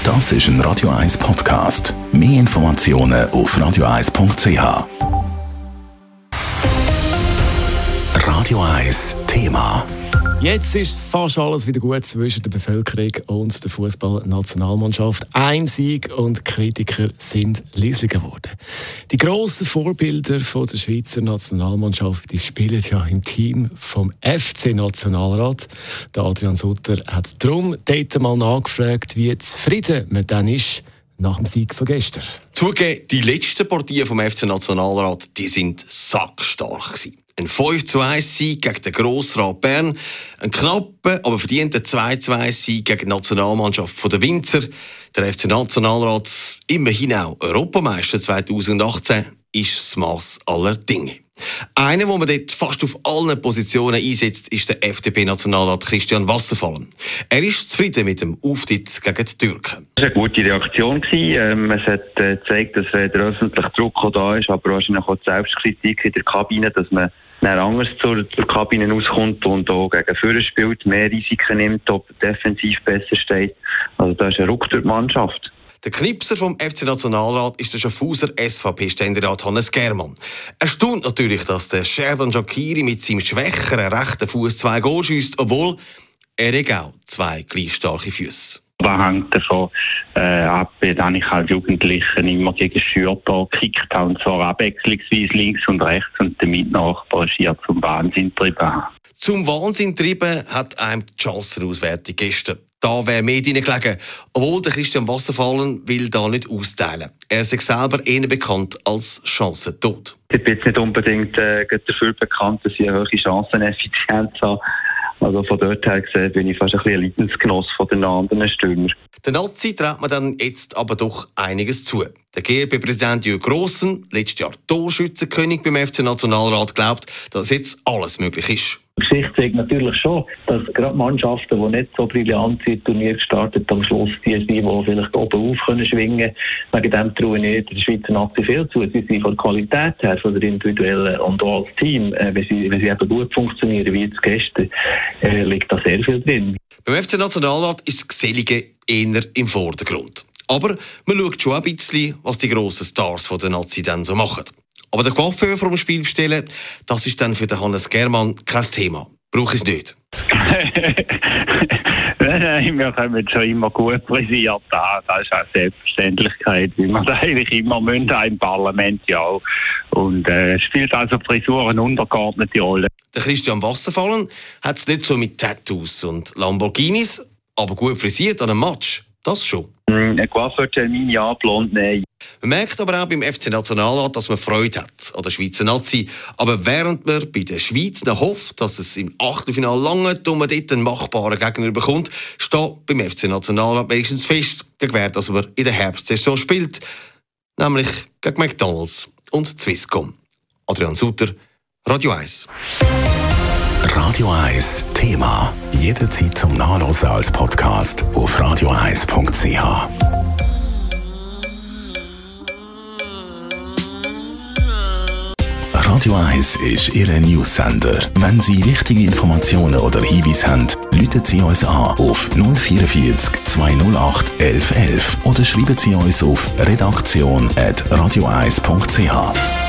Das ist ein Radio 1 Podcast. Mehr Informationen auf radio1.ch. Radio 1 Thema. Jetzt ist fast alles wieder gut zwischen der Bevölkerung und der Fußballnationalmannschaft. Ein Sieg und Kritiker sind leislich geworden. Die grossen Vorbilder von der Schweizer Nationalmannschaft, die spielen ja im Team vom FC Nationalrat. Der Adrian Sutter hat darum dort mal nachgefragt, wie zufrieden man dann ist nach dem Sieg von gestern. Zugegeben, die letzten Partien vom FC Nationalrat, die sind sackstark gewesen. Ein 5:1-Sieg gegen den Grossrat Bern, ein knapper, aber verdienter 2:2-Sieg gegen die Nationalmannschaft der Winzer. Der FC Nationalrat, immerhin auch Europameister 2018, ist das Mass aller Dinge. Einer, den man dort fast auf allen Positionen einsetzt, ist der FDP-Nationalrat Christian Wasserfallen. Er ist zufrieden mit dem Auftritt gegen die Türken. Es war eine gute Reaktion. Es hat gezeigt, dass der öffentliche Druck auch da ist, aber wahrscheinlich auch die Selbstkritik in der Kabine, dass man anders zur Kabine auskommt und auch gegen Führer spielt, mehr Risiken nimmt, ob defensiv besser steht. Also da ist ein Ruck durch die Mannschaft. Der Knipser vom FC Nationalrat ist der Schaffhauser SVP-Ständerat Hannes Germann. Erstaunt natürlich, dass der Sherdan Shaqiri mit seinem schwächeren rechten Fuß 2 Goal schiesst, obwohl er auch 2 gleich starke Füße. Das hängt davon ab, dass ich als Jugendlicher immer gegen Schürter gekickt habe, und zwar abwechslungsweise links und rechts, und damit Nachbar schier zum Wahnsinn getrieben habe. Zum Wahnsinn getrieben hat einem die Chancenauswertung gestern. Da wäre mehr drin gelegen, obwohl der Christian Wasserfallen will da nicht austeilen. Er ist selber eher bekannt als Chancentod. Ich bin jetzt nicht unbedingt dafür bekannt, dass ich eine hohe Chanceneffizienz habe. Also von dort her gesehen bin ich fast ein bisschen Leidensgenoss von den anderen Stürmer. Der Nazi traut man dann jetzt aber doch einiges zu. Der GLP-Präsident Jürg Grossen, letztes Jahr Torschützenkönig beim FC Nationalrat, glaubt, dass jetzt alles möglich ist. Die Geschichte zeigt natürlich schon, dass gerade Mannschaften, die nicht so brillant sind, Turnier gestartet, am Schluss die sind, die vielleicht oben auf können schwingen. Wegen dem traue ich der Schweizer Nazi viel zu. Sie sind von der Qualität her, von der individuellen und auch als Team, wenn sie eben gut funktionieren, wie jetzt gestern, liegt da sehr viel drin. Beim FC Nationalrat ist das Gesellige eher im Vordergrund. Aber man schaut schon ein bisschen, was die grossen Stars von der Nazi dann so machen. Aber der Coiffeur vom Spiel bestellen, das ist dann für den Hannes Germann kein Thema. Brauche ich es nicht. Nein, wir kommen schon immer gut frisiert an. Das ist eine Selbstverständlichkeit, wie man das eigentlich immer müssen, im Parlament ja auch. Und spielt also Frisur eine untergeordnete Rolle. Der Christian Wasserfallen hat es nicht so mit Tattoos und Lamborghinis, aber gut frisiert an einem Match. Das schon. Ein Coiffeurtermin, ja, blond, nein. Man merkt aber auch beim FC Nationalrat, dass man Freude hat an der Schweizer Nazi. Aber während man bei der Schweiz noch hofft, dass es im Achtelfinale lange und man dort einen machbaren Gegner bekommt, steht beim FC Nationalrat wenigstens fest, gegen wer dass man in der Herbstsaison spielt, nämlich gegen McDonald's und Swisscom. Adrian Sutter, Radio 1. Radio 1 Thema. Jederzeit zum Nachlesen als Podcast auf radio1.ch. Radio 1 ist Ihr News-Sender. Wenn Sie wichtige Informationen oder Hinweise haben, rufen Sie uns an auf 044 208 1111 oder schreiben Sie uns auf redaktion@radio1.ch.